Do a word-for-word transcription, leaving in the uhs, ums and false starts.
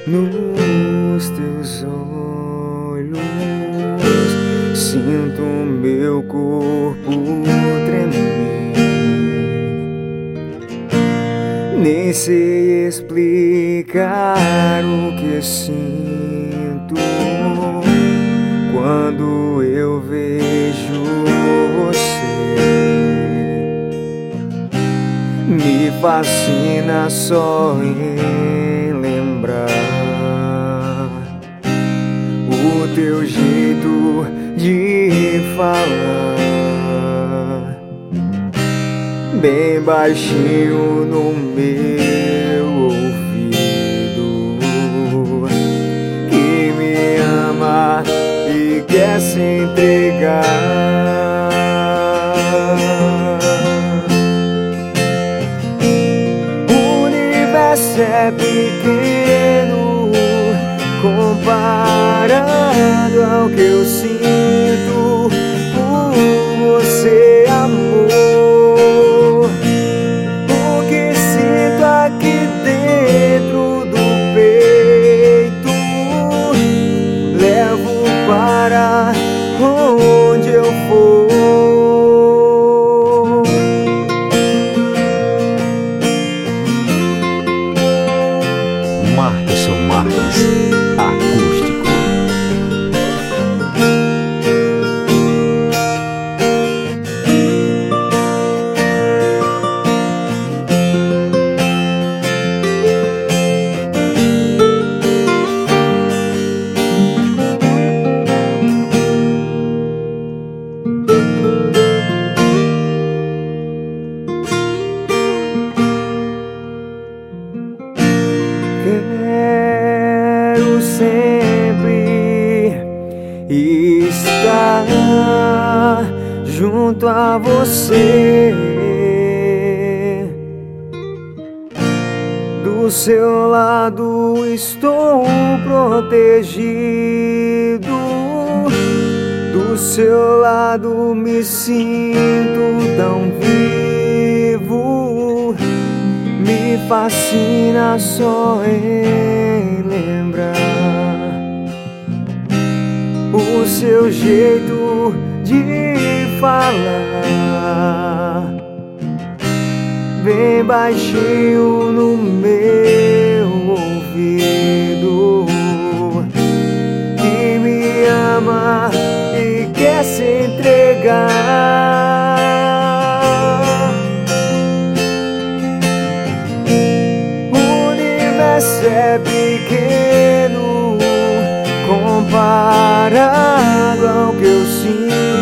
nos teus olhos, sinto meu corpo tremer. Nem sei explicar o que sinto quando eu vejo você. Me fascina só em lembrar o teu jeito de falar, bem baixinho no meu ouvido, que me ama e quer se entregar. É pequeno comparado ao que eu sinto por você, amor. O que sinto aqui dentro do peito levo para onde eu for. Marqueson Marques, acústico. Quero sempre estar junto a você, do seu lado estou protegido, do seu lado me sinto tão vivo. Me fascina só em lembrar o seu jeito de falar, bem baixinho no meu ouvido, que me ama e quer se entregar. É pequeno comparado ao que eu sinto